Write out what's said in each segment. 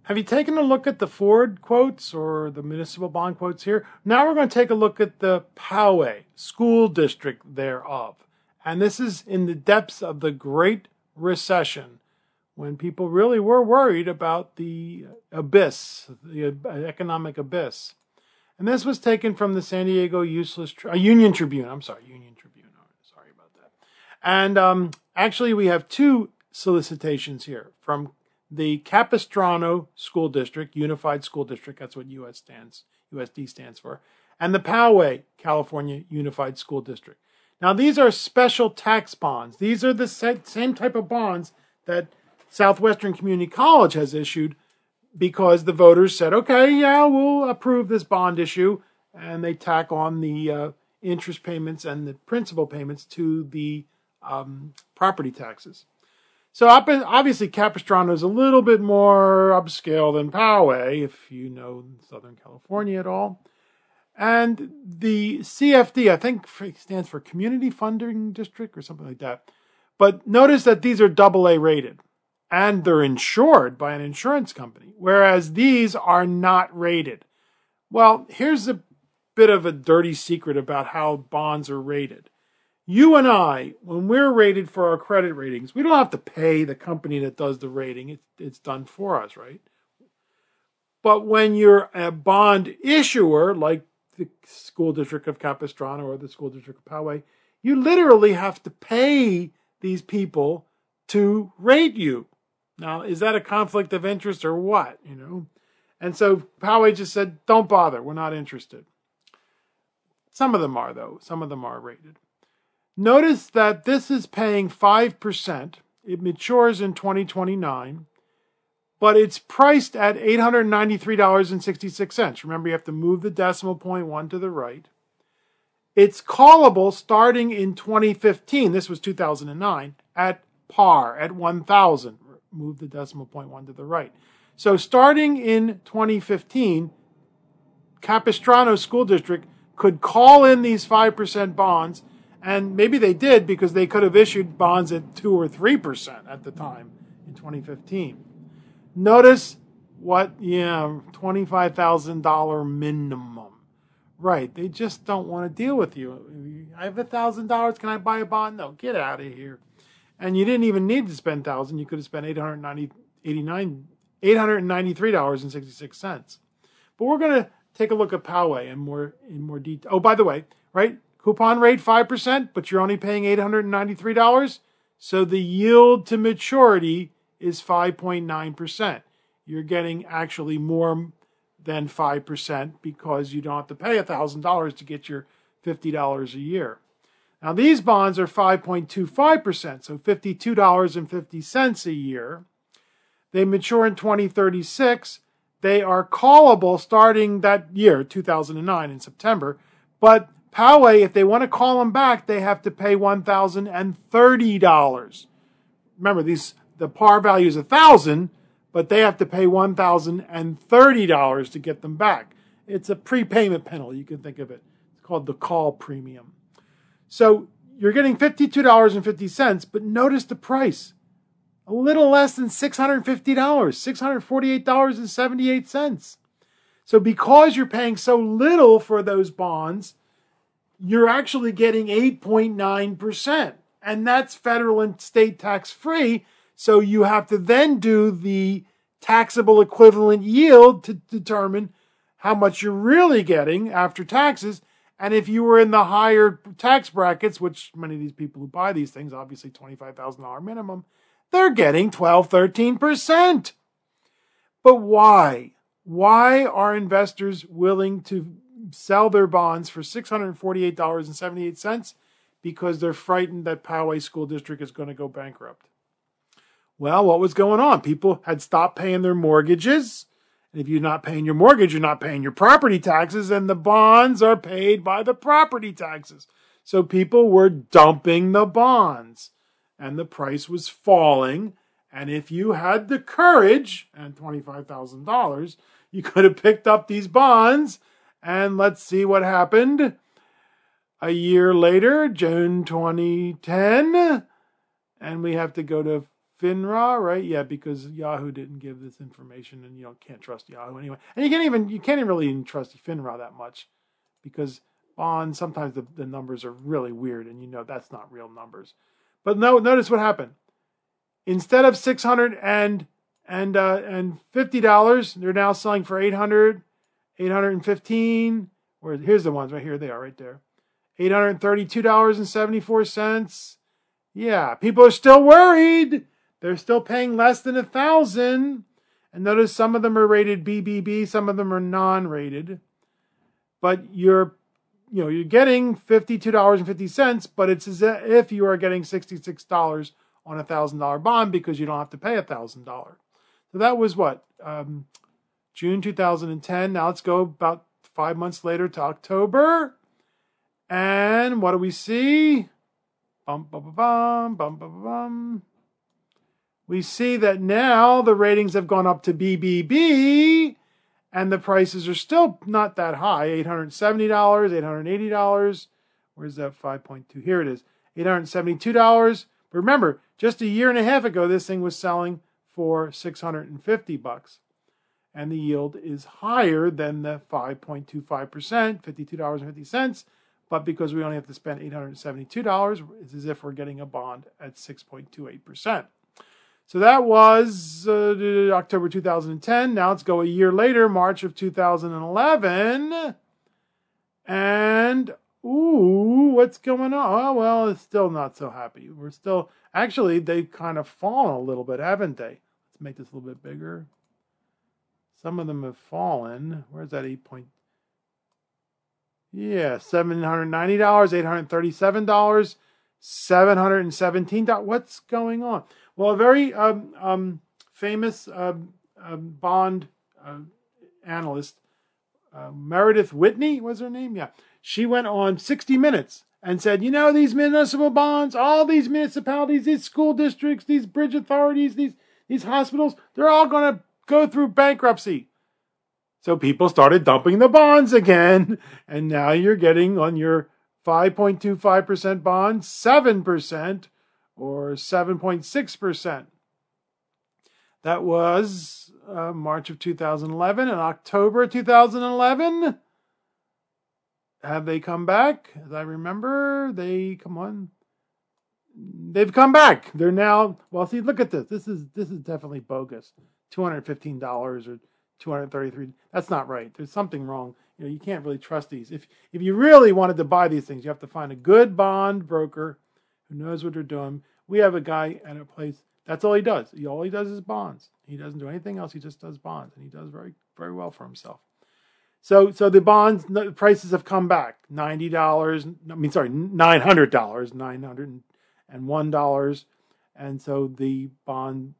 Have you taken a look at the Ford quotes or the municipal bond quotes here? Now we're going to take a look at the Poway school district thereof. And this is in the depths of the Great Recession, when people really were worried about the abyss, the economic abyss. And this was taken from the San Diego Union Tribune. I'm sorry, Union Tribune. Sorry about that. And actually, we have two solicitations here from the Capistrano School District, Unified School District, that's what USD stands for, and the Poway, California Unified School District. Now, these are special tax bonds. These are the same type of bonds that Southwestern Community College has issued because the voters said, okay, yeah, we'll approve this bond issue, and they tack on the interest payments and the principal payments to the property taxes. So obviously Capistrano is a little bit more upscale than Poway, if you know Southern California at all. And the CFD, I think stands for Community Funding District or something like that. But notice that these are AA rated. And they're insured by an insurance company, whereas these are not rated. Well, here's a bit of a dirty secret about how bonds are rated. You and I, when we're rated for our credit ratings, we don't have to pay the company that does the rating. It's done for us, right? But when you're a bond issuer, like the School District of Capistrano or the School District of Poway, you literally have to pay these people to rate you. Now, is that a conflict of interest or what? And so Poway just said, don't bother. We're not interested. Some of them are, though. Some of them are rated. Notice that this is paying 5%. It matures in 2029, but it's priced at $893.66. Remember, you have to move the decimal point one to the right. It's callable starting in 2015. This was 2009 at par at 1,000. Move the decimal point one to the right. So starting in 2015, Capistrano School District could call in these 5% bonds. And maybe they did because they could have issued bonds at 2 or 3% at the time in 2015. Notice what, $25,000 minimum. Right, they just don't want to deal with you. I have $1,000, can I buy a bond? No, get out of here. And you didn't even need to spend $1,000. You could have spent $893.66. But we're going to take a look at Poway in more detail. Oh, by the way, right? Coupon rate 5%, but you're only paying $893. So the yield to maturity is 5.9%. You're getting actually more than 5% because you don't have to pay $1,000 to get your $50 a year. Now these bonds are 5.25%, so $52.50 a year. They mature in 2036. They are callable starting that year, 2009 in September, but Poway, if they want to call them back, they have to pay $1,030. Remember, the par value is $1,000, but they have to pay $1,030 to get them back. It's a prepayment penalty, you can think of it. It's called the call premium. So you're getting $52.50, but notice the price. A little less than $650, $648.78. So because you're paying so little for those bonds, you're actually getting 8.9%. And that's federal and state tax free. So you have to then do the taxable equivalent yield to determine how much you're really getting after taxes. And if you were in the higher tax brackets, which many of these people who buy these things, obviously $25,000 minimum, they're getting 12, 13%. But why? Why are investors willing to sell their bonds for $648.78? Because they're frightened that Poway School District is going to go bankrupt. Well, what was going on? People had stopped paying their mortgages. And if you're not paying your mortgage, you're not paying your property taxes, and the bonds are paid by the property taxes. So people were dumping the bonds, and the price was falling. And if you had the courage and $25,000, you could have picked up these bonds. And let's see what happened. A year later, June 2010, and we have to go to FINRA, right? Yeah, because Yahoo didn't give this information, and you can't trust Yahoo anyway. And you can't even really trust FINRA that much, because bonds sometimes the numbers are really weird, and that's not real numbers. But no, notice what happened. Instead of $650, they're now selling for $800, $815. Here's the ones right here. They are right there. $832.74. Yeah, people are still worried. They're still paying less than $1,000. And notice some of them are rated BBB, some of them are non-rated. But you're getting $52.50, but it's as if you are getting $66 on a $1,000 bond because you don't have to pay $1,000. So that was what? June 2010. Now let's go about 5 months later to October. And what do we see? Bum, bum, bum, bum, bum, bum. We see that now the ratings have gone up to BBB, and the prices are still not that high. $870, $880. Where's that 5.2? Here it is. $872. But remember, just a year and a half ago, this thing was selling for $650. And the yield is higher than the 5.25%, $52.50. But because we only have to spend $872, it's as if we're getting a bond at 6.28%. So that was October 2010. Now let's go a year later, March of 2011. And, what's going on? Oh, well, it's still not so happy. Actually, they've kind of fallen a little bit, haven't they? Let's make this a little bit bigger. Some of them have fallen. Where's that 8 point? Yeah, $790, $837, $717. What's going on? Well, a very famous bond analyst, Meredith Whitney was her name? Yeah. She went on 60 Minutes and said, these municipal bonds, all these municipalities, these school districts, these bridge authorities, these hospitals, they're all going to go through bankruptcy. So people started dumping the bonds again, and now you're getting on your 5.25% bond 7% or 7.6%. That was March of 2011. In October 2011, have they come back? As I remember, they've come back. They're now, well, see, look at this. This is definitely bogus. $215 or $233. That's not right. There's something wrong. You can't really trust these. If you really wanted to buy these things, you have to find a good bond broker who knows what they're doing. We have a guy at a place. That's all he does. All he does is bonds. He doesn't do anything else. He just does bonds, and he does very, very well for himself. So the bonds prices have come back. $900, $901, and so the bond,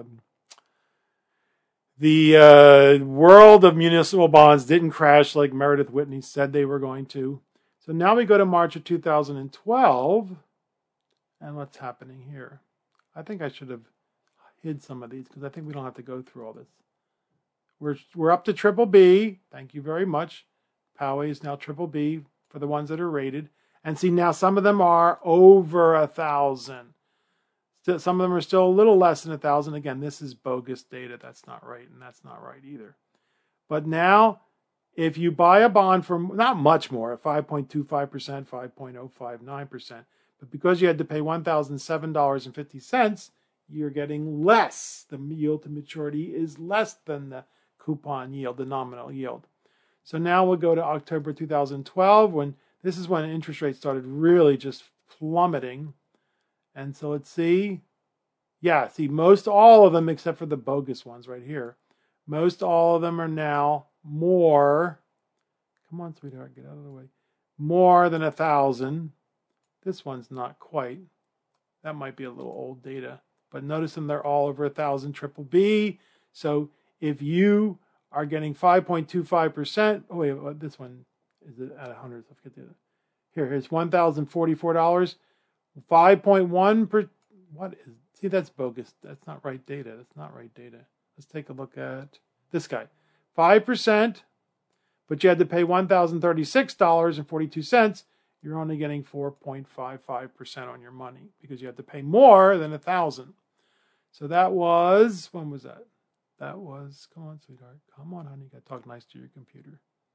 the world of municipal bonds didn't crash like Meredith Whitney said they were going to. So now we go to March of 2012. And what's happening here? I think I should have hid some of these because I think we don't have to go through all this. We're up to triple B. Thank you very much. Poway is now triple B for the ones that are rated. And see, now some of them are over 1,000. Some of them are still a little less than 1,000. Again, this is bogus data. That's not right, and that's not right either. But now, if you buy a bond for not much more, 5.25%, 5.059%, but because you had to pay $1,007.50, you're getting less. The yield to maturity is less than the coupon yield, the nominal yield. So now we'll go to October 2012, when this is when interest rates started really just plummeting. And so let's see. Yeah, see, most all of them, except for the bogus ones right here, most all of them are now more. Come on, sweetheart, get out of the way. More than 1,000. This one's not quite. That might be a little old data. But notice them, they're all over 1,000 triple B. So if you are getting 5.25%, oh wait, this one is at 100. Let's get to it. Here's $1,044. 5.1 per, what is, see, that's bogus. That's not right data. That's not right data. Let's take a look at this guy. 5%, but you had to pay $1,036.42. You're only getting 4.55% on your money because you have to pay more than 1,000. So that was, when was that? That was, come on, sweetheart. Come on, honey. You got to talk nice to your computer.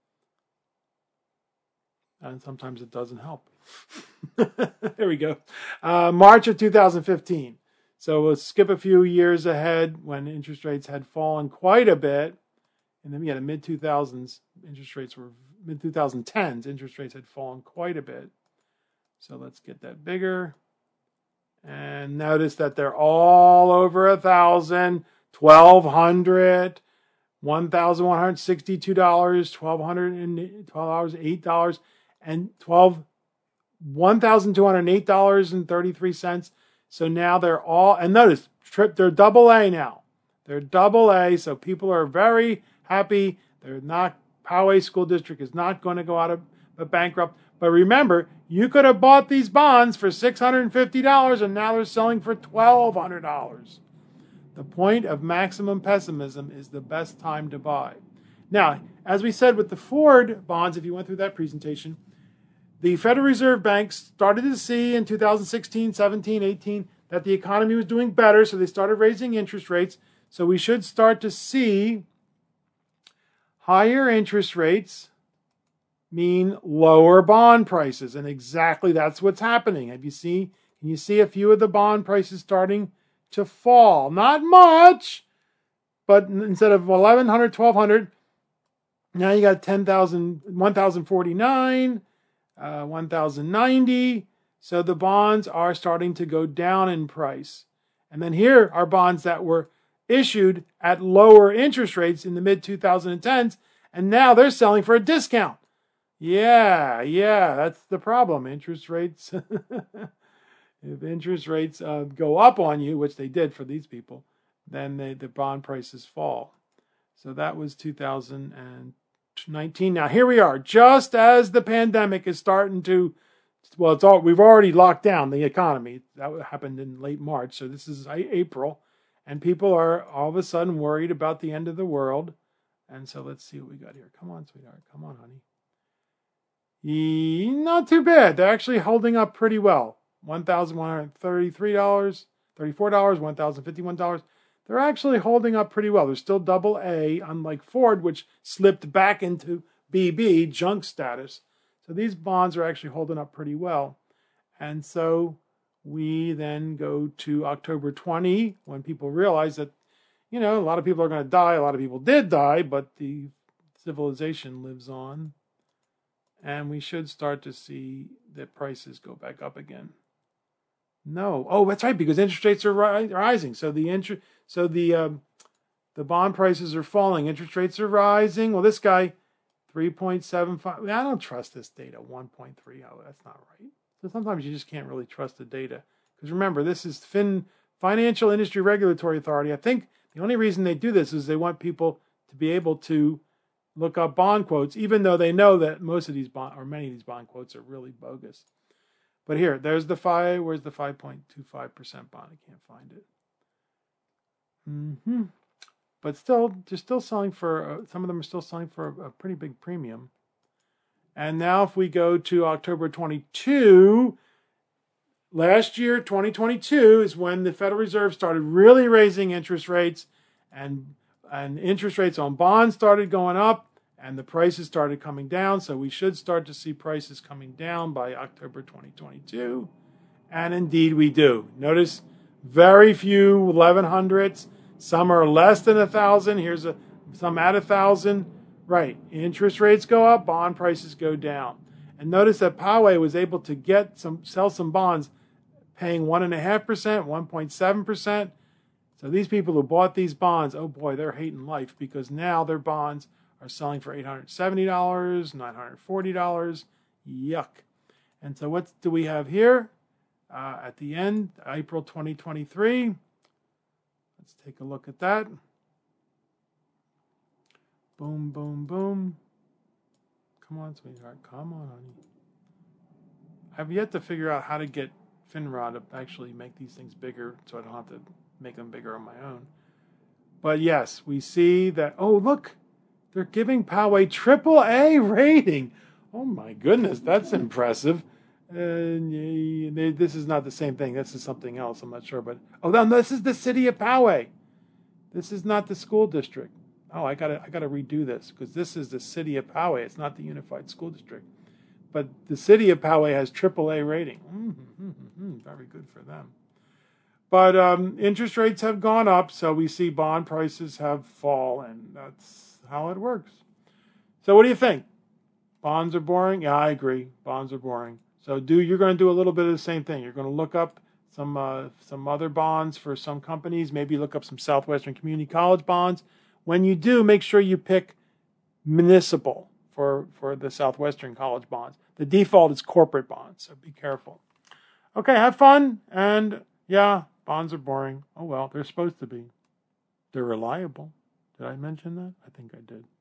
And sometimes it doesn't help. There we go. March of 2015. So we'll skip a few years ahead when interest rates had fallen quite a bit. And then, the mid-2000s, mid-2010s, interest rates had fallen quite a bit. So let's get that bigger. And notice that they're all over 1,000, 1,200, $1,162, $1,208, $8, and $1,208.33. So now they're all, and notice, they're double A now. They're double A, so people are very happy. They're not, Poway School District is not going to go out of bankrupt. But remember, you could have bought these bonds for $650 and now they're selling for $1,200. The point of maximum pessimism is the best time to buy. Now, as we said with the Ford bonds, if you went through that presentation, the Federal Reserve Bank started to see in 2016, 17, 18 that the economy was doing better, so they started raising interest rates. So we should start to see higher interest rates mean lower bond prices, and exactly that's what's happening. Can you see a few of the bond prices starting to fall? Not much, but instead of 1,100, 1,200, now you got 10,000, 1,049, 1,090. So the bonds are starting to go down in price. And then here are bonds that were issued at lower interest rates in the mid-2010s, and now they're selling for a discount. Yeah, that's the problem. Interest rates, if interest rates go up on you, which they did for these people, then the bond prices fall. So that was 2019. Now here we are, just as the pandemic is starting to, we've already locked down the economy. That happened in late March. So this is April, and people are all of a sudden worried about the end of the world. And so let's see what we got here. Come on, sweetheart. Come on, honey. Not too bad. They're actually holding up pretty well. $1,133, $34, $1,051. They're actually holding up pretty well. They're still double A, unlike Ford, which slipped back into BB, junk status. So these bonds are actually holding up pretty well. And so we then go to October 20, when people realize that, a lot of people are going to die. A lot of people did die, but the civilization lives on. And we should start to see the prices go back up again. No. Oh, that's right, because interest rates are rising. So the bond prices are falling. Interest rates are rising. Well, this guy, 3.75. I don't trust this data. 1.30. Oh, that's not right. So sometimes you just can't really trust the data. Because remember, this is Financial Industry Regulatory Authority. I think the only reason they do this is they want people to be able to look up bond quotes, even though they know that most of these many of these bond quotes are really bogus. But here, there's the where's the 5.25% bond? I can't find it. But still, they're still selling for, some of them are still selling for a pretty big premium. And now if we go to October 22, last year, 2022, is when the Federal Reserve started really raising interest rates, and interest rates on bonds started going up, and the prices started coming down. So we should start to see prices coming down by October 2022. And indeed we do. Notice very few 1,100s. Some are less than 1,000. Here's some at 1,000. Right. Interest rates go up, bond prices go down. And notice that Poway was able to sell some bonds paying 1.5%, 1.7%. So these people who bought these bonds, oh boy, they're hating life, because now their bonds are selling for $870, $940. Yuck. And so what do we have here? At the end, April 2023. Let's take a look at that. Boom, boom, boom. Come on, sweetheart. Come on, honey. I've yet to figure out how to get FINRA to actually make these things bigger so I don't have to make them bigger on my own. But yes, we see that, oh, look, they're giving Poway AAA rating. Oh my goodness, that's impressive. This is not the same thing. This is something else. I'm not sure, but no, this is the city of Poway. This is not the school district. Oh, I gotta redo this because this is the city of Poway. It's not the Unified School District, but the city of Poway has AAA rating. Very good for them. But interest rates have gone up, so we see bond prices have fallen. That's how it works. So what do you think? Bonds are boring? Yeah, I agree. Bonds are boring. So you're going to do a little bit of the same thing. You're going to look up some other bonds for some companies. Maybe look up some Southwestern Community College bonds. When you do, make sure you pick municipal for the Southwestern College bonds. The default is corporate bonds, so be careful. Okay, have fun. And yeah, bonds are boring. Oh well, they're supposed to be. They're reliable. Did I mention that? I think I did.